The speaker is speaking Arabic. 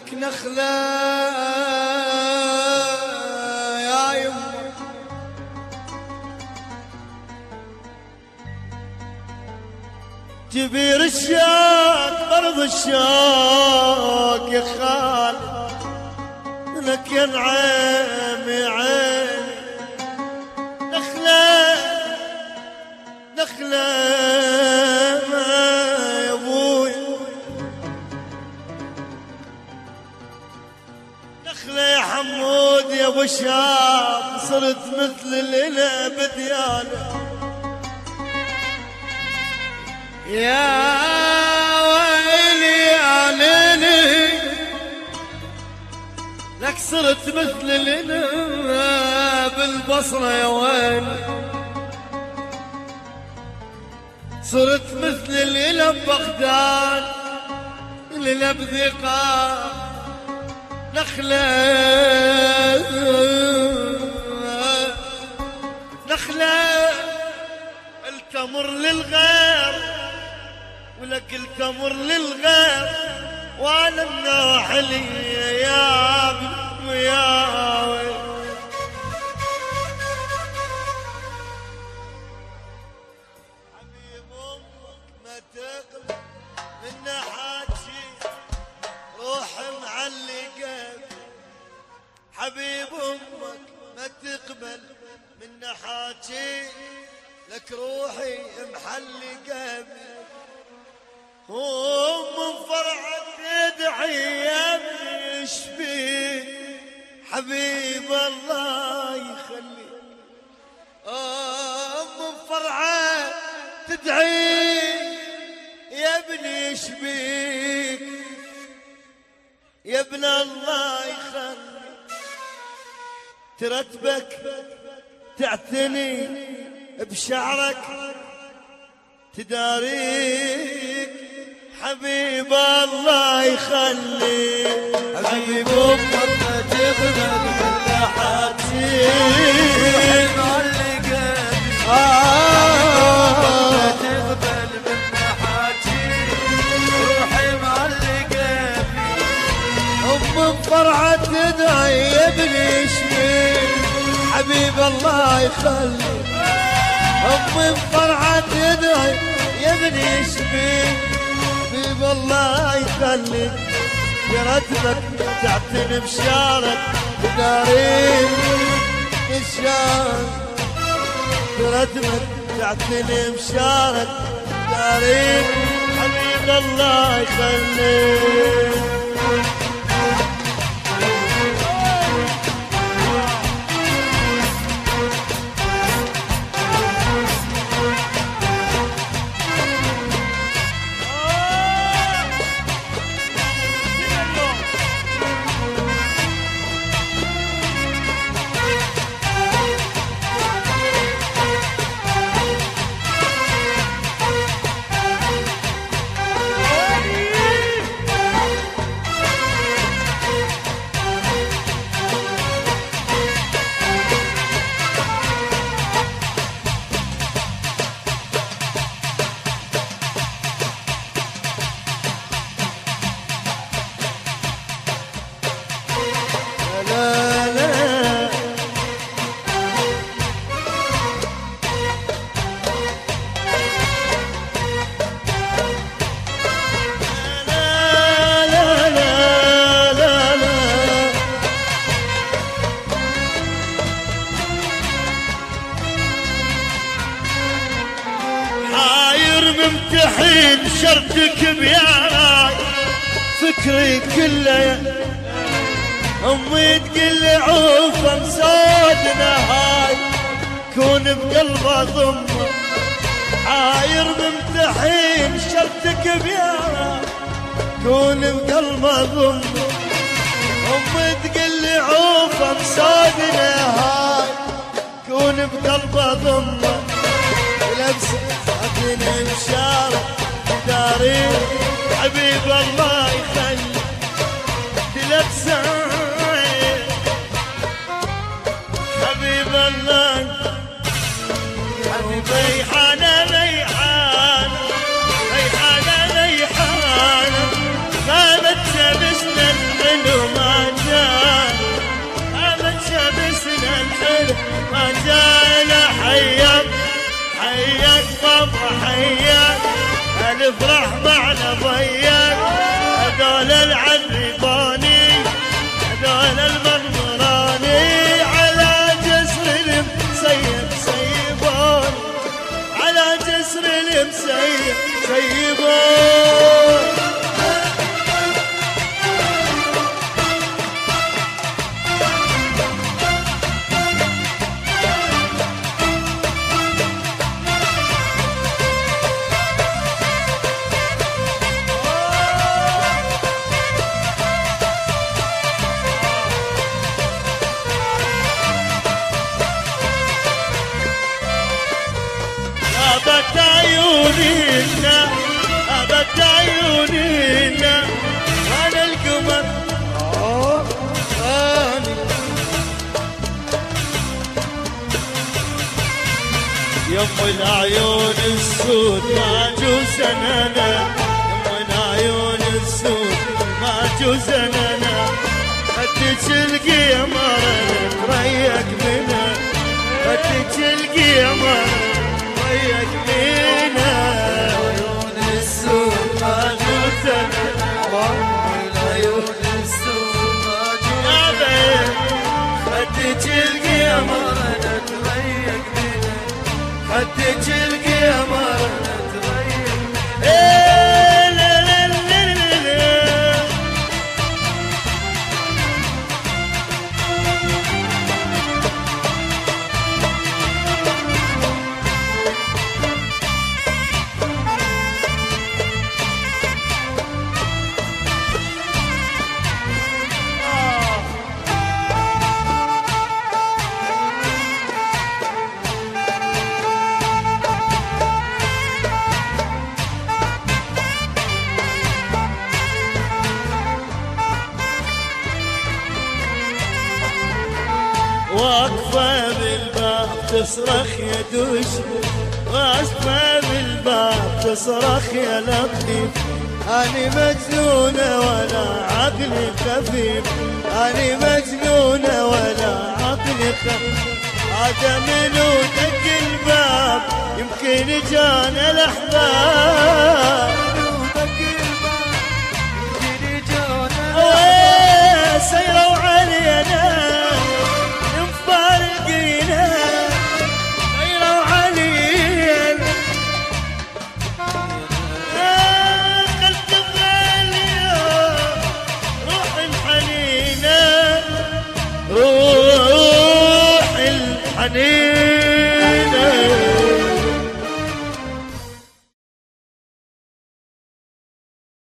ولك نخلة يا يمه جبير الشاق برض الشاق يا خالد لك يا نعيمي عيني نخلة نخلة يا ابوي نخلة يا حمود يا ابو شاب صرت مثل الإله بديانه يا ويلي يا ليلي لك صرت مثل الإله بالبصرة يا ويلي صرت مثل الإله ببغداد الإله بذقار نخلة نخلة التمر للغير ولك التمر للغير وانا الناحلي يا ابن يا ويل حبيب امك ما تقبل من حاجي روح معلقه حبيب امك ما تقبل من حاجي لك روحي محلقه ومن فرحة تدعي يا ابني اشفي حبيب الله يخلي من فرحة تدعي يا ابني اشفيك يا ابن الله يخلي ترتبك تعتني بشعرك تداريك حبيب الله يخلي حبيب امك ما تقبل من حاجي معلقه ما تقبل من حاجي روحي معلقه ام فرحه تدعي يا ابني اشفيك حبيب الله يخلي ام فرحه تدعي يا ابني اشفيك حبيب الله يخليك برتبك تعتني بشارك تدارين الشارك برتبك تعتني بشارك تدارين حبيب الله يخليك ممتحن شرطك بياراي فكري كله امي تقل عوفه مسودنا هاي كون بقلبه ضمه حاير ممتحن شرطك بياراي كون بقلبه ضمه امي تقل عوفه مسودنا هاي كون بقلبه ضمه لبسه عدنا مشارك داري حبيب الله يخلي تلبسه حبيب الله حبيب ريحانه ريحانه ريحانه ريحانه غابت شمسنا ما جانا حياك حياك بابا حياك الفرح معنا ضيق هذول العرباني هذول المغمراني على جسر المسيب سيبون على جسر المسيب سيبون أبت عيونينا أبت عيونينا أنا القمر أنا يم العيون السود ما جوزنا يم العيون السود ما جوزنا خدك القمر تريق منا خدك القمر ريق منا عيون السود ما جوزنا العيون السود ما جوزنا خدك القمر تريق منا خدك القمر تريق واقفة بالباب تصرخ يا دوش واقفة بالباب تصرخ يا لطيف أنا مجنونة ولا عقلي خفيف أنا مجنونة ولا عقلي خفيف هذا منو دق الباب يمكن جانا الأحباب سيروا علينا مفارقينا سيروا علينا خلت اليوم روح الحنينة روح الحنينة